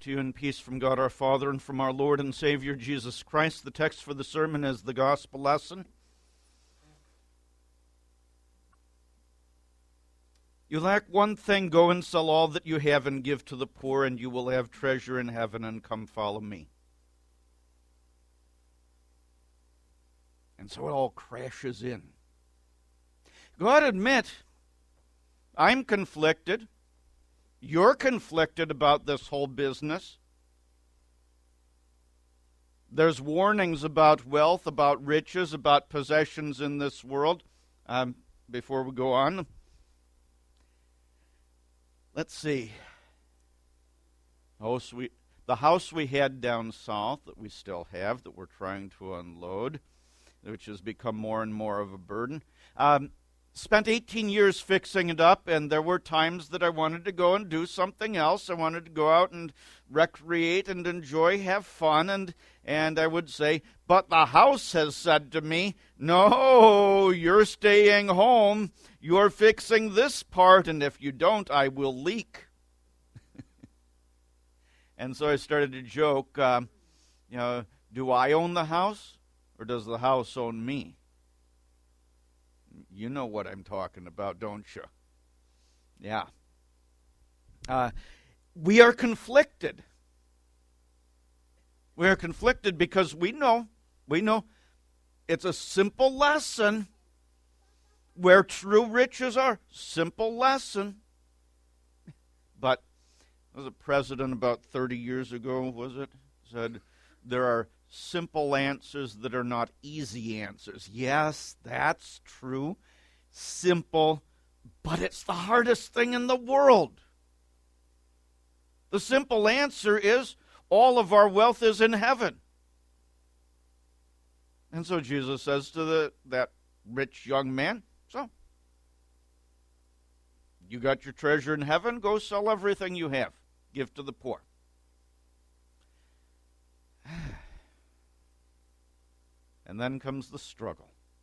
to you in peace from God our Father and from our Lord and Savior Jesus Christ. The text for the sermon is the gospel lesson. You lack one thing, go and sell all that you have and give to the poor, and you will have treasure in heaven, and come follow me. And so it all crashes in. God, admit, I'm conflicted. You're conflicted about this whole business. There's warnings about wealth, about riches, about possessions in this world. Before we go on, let's see. The house we had down south that we still have, that we're trying to unload, which has become more and more of a burden. Spent 18 years fixing it up, and there were times that I wanted to go and do something else. I wanted to go out and recreate and enjoy, have fun, and I would say, but the house has said to me, no, you're staying home. You're fixing this part, and if you don't, I will leak. And so I started to joke, do I own the house, or does the house own me? You know what I'm talking about, don't you? Yeah. We are conflicted. We are conflicted because we know it's a simple lesson where true riches are. Simple lesson. But there was a president about 30 years ago, was it? Said there are simple answers that are not easy answers. Yes, that's true. Simple, but it's the hardest thing in the world. The simple answer is all of our wealth is in heaven. And so Jesus says to that rich young man, so, you got your treasure in heaven, go sell everything you have, give to the poor. And then comes the struggle.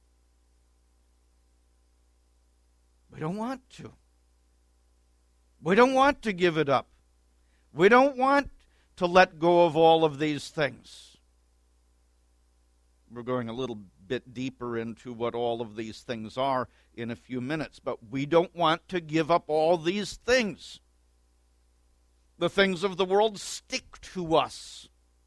We don't want to. We don't want to give it up. We don't want to let go of all of these things. We're going a little bit deeper into what all of these things are in a few minutes, but we don't want to give up all these things. The things of the world stick to us.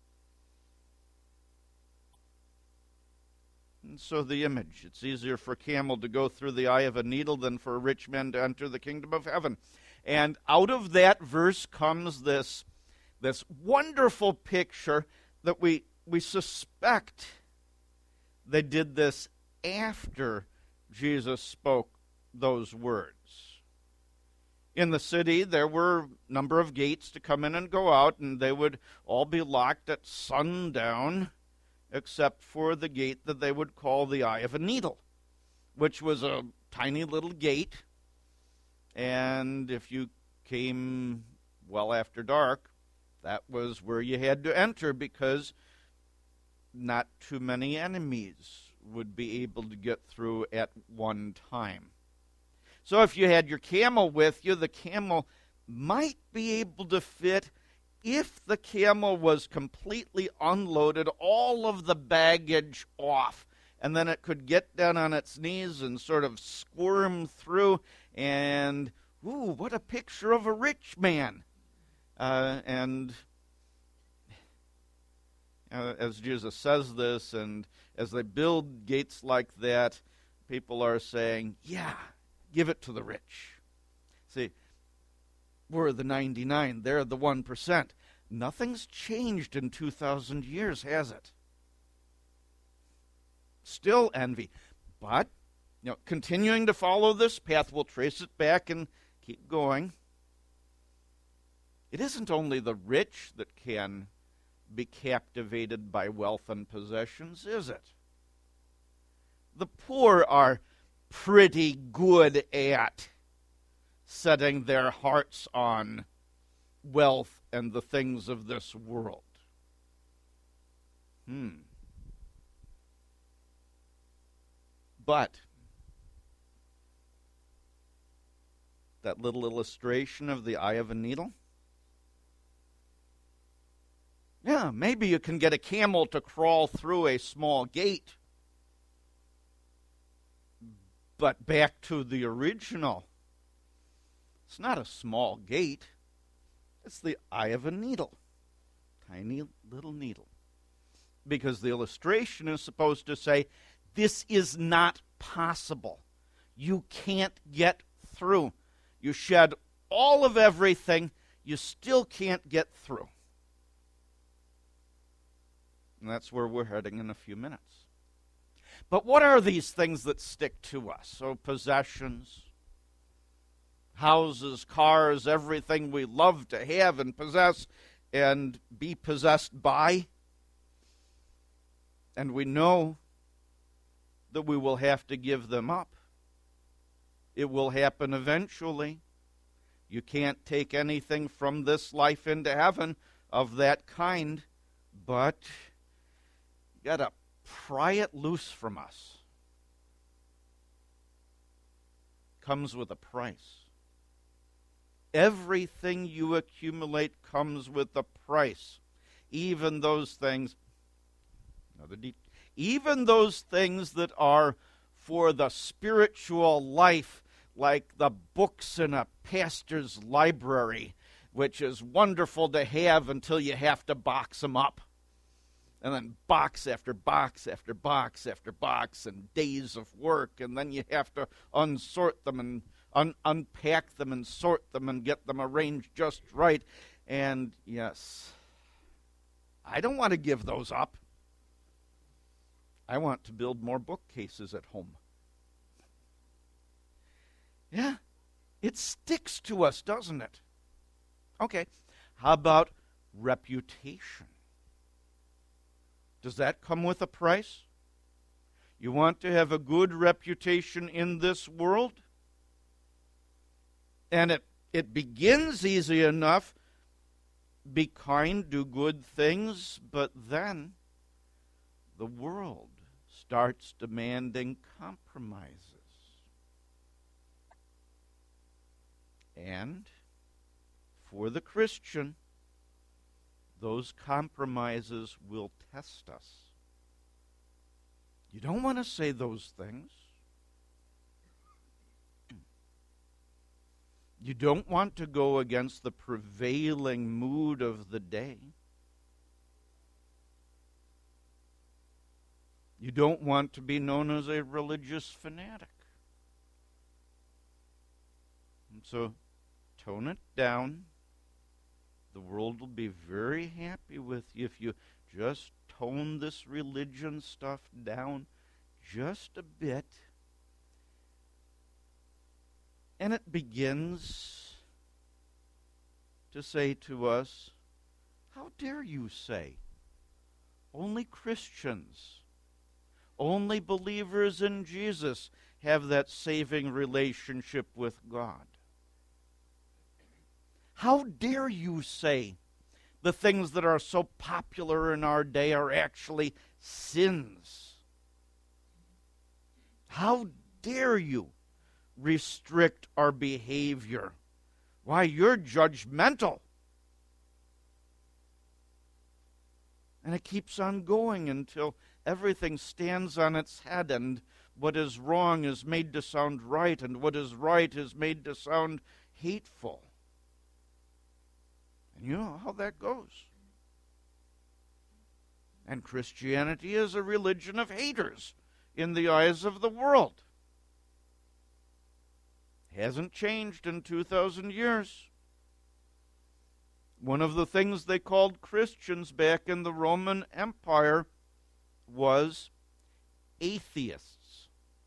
And so the image, it's easier for a camel to go through the eye of a needle than for a rich man to enter the kingdom of heaven. And out of that verse comes this wonderful picture that we suspect they did this after Jesus spoke those words. In the city, there were a number of gates to come in and go out, and they would all be locked at sundown, except for the gate that they would call the Eye of a Needle, which was a tiny little gate. And if you came well after dark, that was where you had to enter, because not too many enemies would be able to get through at one time. So if you had your camel with you, the camel might be able to fit, if the camel was completely unloaded, all of the baggage off, and then it could get down on its knees and sort of squirm through, and, ooh, what a picture of a rich man. And as Jesus says this, and as they build gates like that, people are saying, yeah, give it to the rich. See, we're the 99, they're the 1%. Nothing's changed in 2,000 years, has it? Still envy. But, continuing to follow this path, we'll trace it back and keep going. It isn't only the rich that can be captivated by wealth and possessions, is it? The poor are pretty good at setting their hearts on wealth and the things of this world. But that little illustration of the eye of a needle, Yeah, maybe you can get a camel to crawl through a small gate. But back to the original. It's not a small gate. It's the eye of a needle. Tiny little needle. Because the illustration is supposed to say, this is not possible. You can't get through. You shed all of everything, you still can't get through. And that's where we're heading in a few minutes. But what are these things that stick to us? So possessions, houses, cars, everything we love to have and possess and be possessed by. And we know that we will have to give them up. It will happen eventually. You can't take anything from this life into heaven of that kind, but you got to pry it loose from us. Comes with a price. Everything you accumulate comes with a price. Even those things, even those things that are for the spiritual life, like the books in a pastor's library, which is wonderful to have until you have to box them up. And then box after box after box after box, and days of work, and then you have to unsort them and unpack them and sort them and get them arranged just right. And yes, I don't want to give those up. I want to build more bookcases at home. Yeah, it sticks to us, doesn't it? Okay, how about reputation? Does that come with a price? You want to have a good reputation in this world? And it begins easy enough. Be kind, do good things, but then the world starts demanding compromises. And for the Christian, those compromises will test us. You don't want to say those things. You don't want to go against the prevailing mood of the day. You don't want to be known as a religious fanatic. And so, tone it down. The world will be very happy with you if you just tone this religion stuff down just a bit. And it begins to say to us, how dare you say, only Christians, only believers in Jesus have that saving relationship with God? How dare you say the things that are so popular in our day are actually sins? How dare you restrict our behavior? Why, you're judgmental. And it keeps on going until everything stands on its head, and what is wrong is made to sound right, and what is right is made to sound hateful. And you know how that goes. And Christianity is a religion of haters in the eyes of the world. Hasn't changed in 2,000 years. One of the things they called Christians back in the Roman Empire was atheists.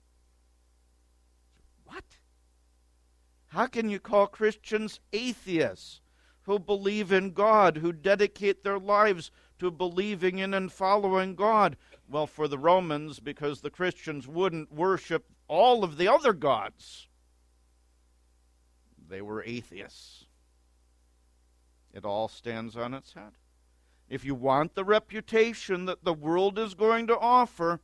What? How can you call Christians atheists who believe in God, who dedicate their lives to believing in and following God? Well, for the Romans, because the Christians wouldn't worship all of the other gods, they were atheists. It all stands on its head. If you want the reputation that the world is going to offer,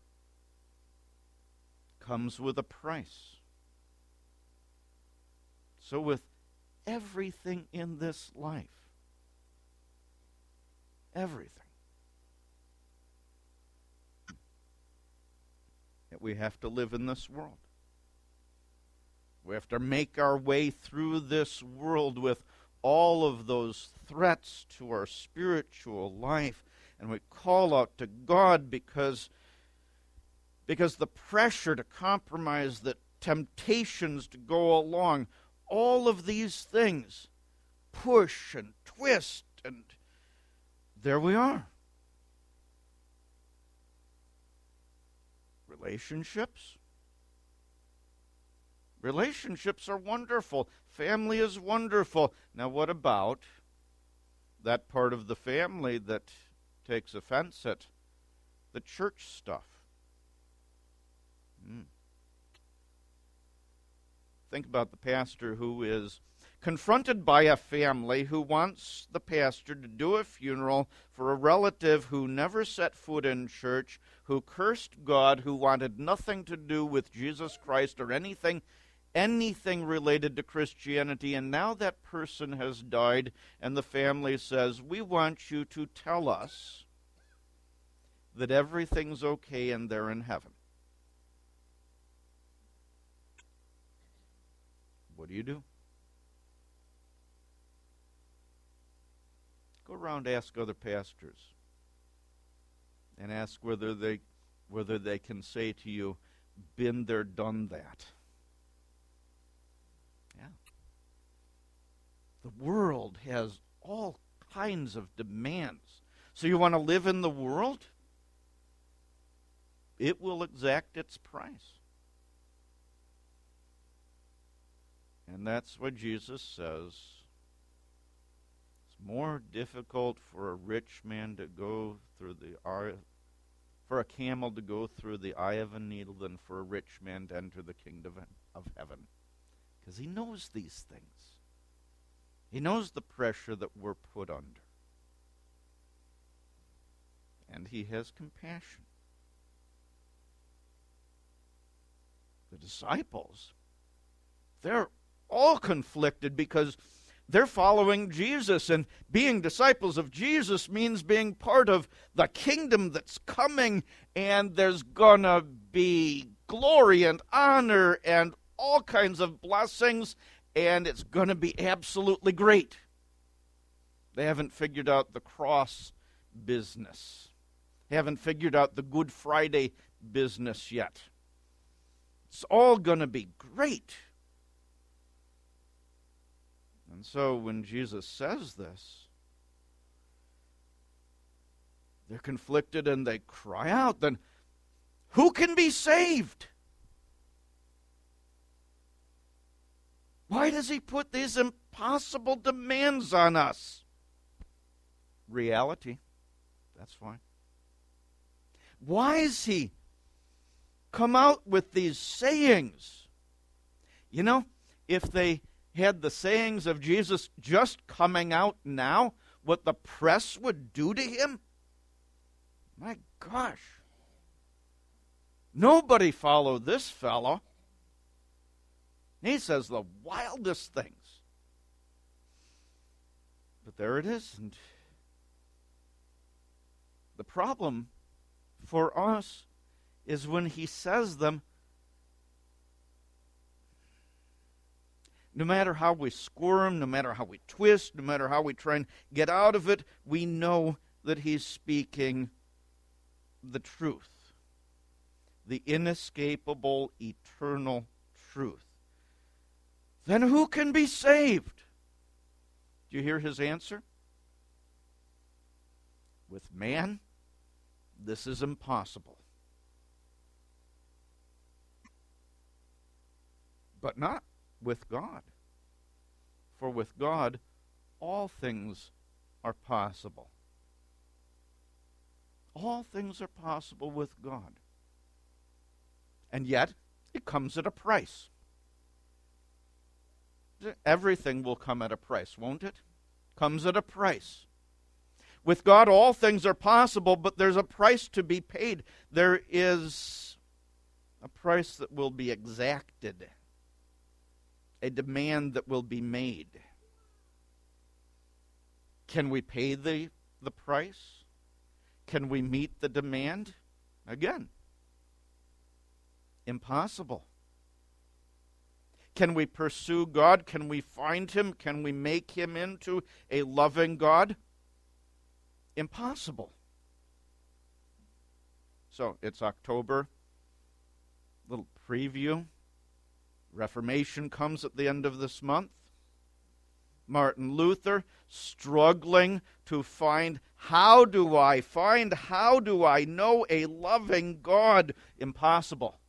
comes with a price. So with everything in this life, everything, that we have to live in this world. We have to make our way through this world with all of those threats to our spiritual life. And we call out to God because the pressure to compromise, the temptations to go along, all of these things push and twist, and there we are. Relationships. Relationships are wonderful. Family is wonderful. Now, what about that part of the family that takes offense at the church stuff? Think about the pastor who is confronted by a family who wants the pastor to do a funeral for a relative who never set foot in church, who cursed God, who wanted nothing to do with Jesus Christ or anything related to Christianity, and now that person has died, and the family says, we want you to tell us that everything's okay and they're in heaven. What do? Go around, ask other pastors, and ask whether they can say to you, been there, done that. Yeah. The world has all kinds of demands. So you want to live in the world? It will exact its price. And that's what Jesus says. It's more difficult for a rich man to go through for a camel to go through the eye of a needle than for a rich man to enter the kingdom of heaven. Because he knows these things. He knows the pressure that we're put under. And he has compassion. The disciples, they're all conflicted because they're following Jesus, and being disciples of Jesus means being part of the kingdom that's coming, and there's gonna be glory and honor and all kinds of blessings, and it's gonna be absolutely great. They haven't figured out the cross business. They haven't figured out the Good Friday business yet. It's all gonna be great. And so when Jesus says this, they're conflicted and they cry out, then who can be saved? Why does he put these impossible demands on us? Reality. That's fine. Why does he come out with these sayings? You know, if they had the sayings of Jesus just coming out now, what the press would do to him? My gosh. Nobody followed this fellow. He says the wildest things. But there it is. And the problem for us is when he says them, no matter how we squirm, no matter how we twist, no matter how we try and get out of it, we know that he's speaking the truth. The inescapable, eternal truth. Then who can be saved? Do you hear his answer? With man, this is impossible. But not with God. For with God, all things are possible. All things are possible with God. And yet, it comes at a price. Everything will come at a price, won't it? Comes at a price. With God, all things are possible, but there's a price to be paid. There is a price that will be exacted. A demand that will be made. Can we pay the price? Can we meet the demand? Again, Impossible. Can we pursue God? Can we find Him? Can we make Him into a loving God? Impossible. So it's October. Little preview. Reformation comes at the end of this month. Martin Luther struggling to find, how do I know a loving God? Impossible.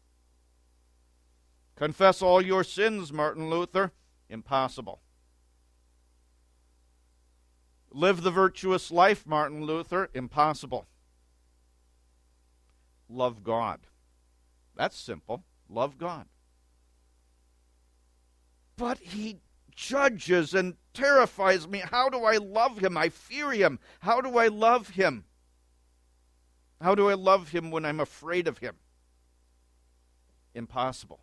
Confess all your sins, Martin Luther. Impossible. Live the virtuous life, Martin Luther. Impossible. Love God. That's simple. Love God. But he judges and terrifies me. How do I love Him? I fear Him. How do I love Him? How do I love Him when I'm afraid of Him? Impossible.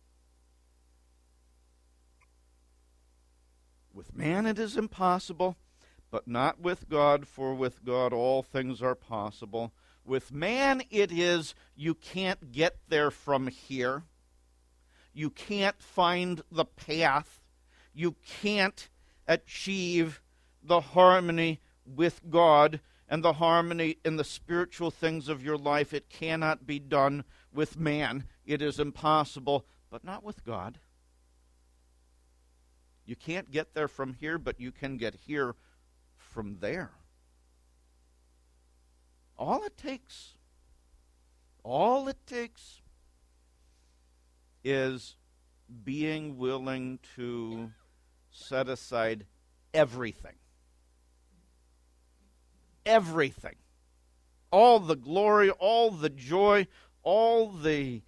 With man it is impossible, but not with God, for with God all things are possible. With man it is, you can't get there from here. You can't find the path. You can't achieve the harmony with God and the harmony in the spiritual things of your life. It cannot be done with man. It is impossible, but not with God. You can't get there from here, but you can get here from there. All it takes is being willing to set aside everything. Everything. All the glory, all the joy, all the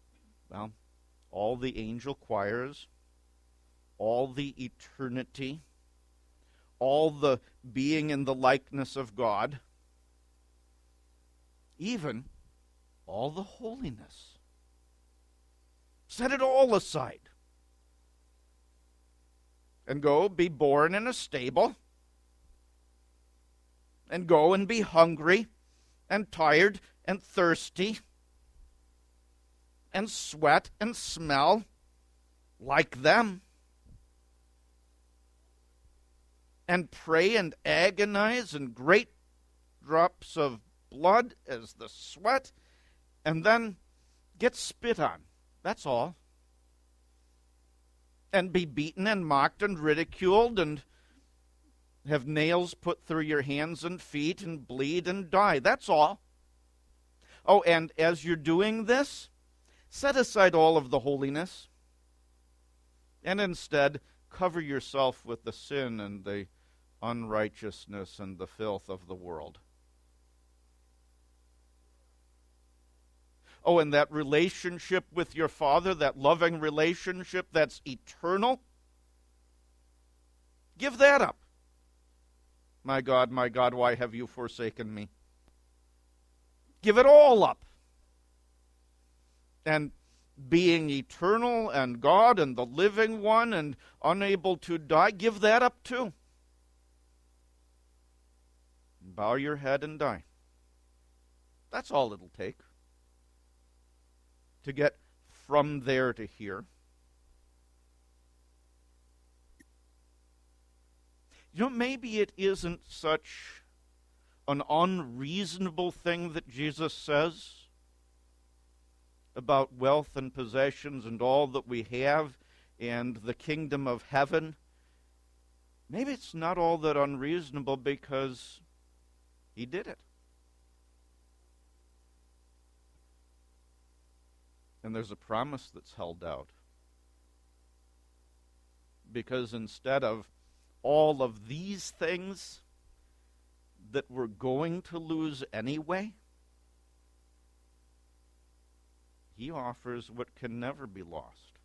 angel choirs, all the eternity, all the being in the likeness of God, even all the holiness. Set it all aside. And go be born in a stable. And go and be hungry and tired and thirsty and sweat and smell like them. And pray and agonize and great drops of blood as the sweat, and then get spit on. That's all. And be beaten and mocked and ridiculed and have nails put through your hands and feet and bleed and die. That's all. Oh, and as you're doing this, set aside all of the holiness and instead cover yourself with the sin and the unrighteousness and the filth of the world. Oh, and that relationship with your Father, that loving relationship that's eternal, give that up. My God, why have you forsaken me? Give it all up. And being eternal and God and the living one and unable to die, give that up too. Bow your head and die. That's all it'll take to get from there to here. You know, maybe it isn't such an unreasonable thing that Jesus says about wealth and possessions and all that we have and the kingdom of heaven. Maybe it's not all that unreasonable because He did it. And there's a promise that's held out. Because instead of all of these things that we're going to lose anyway, He offers what can never be lost.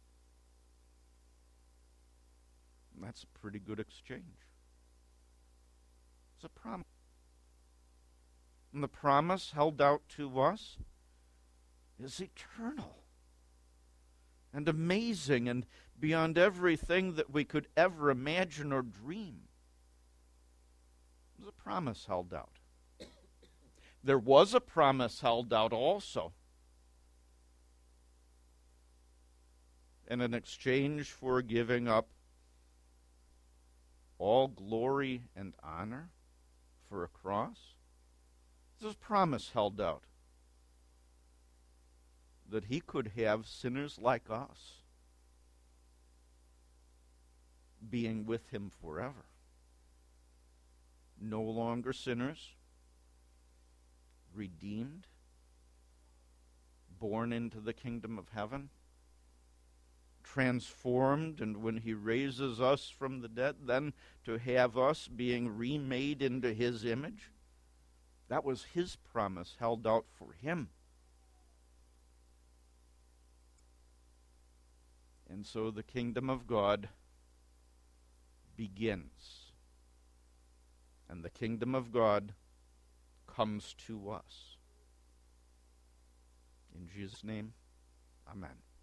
And that's a pretty good exchange. It's a promise. And the promise held out to us is eternal and amazing and beyond everything that we could ever imagine or dream. There's a promise held out. There was a promise held out also And in exchange for giving up all glory and honor for a cross, this is a promise held out that he could have sinners like us being with him forever. No longer sinners, redeemed, born into the kingdom of heaven, transformed, and when he raises us from the dead, then to have us being remade into his image. That was his promise held out for him. And so the kingdom of God begins. And the kingdom of God comes to us. In Jesus' name, amen.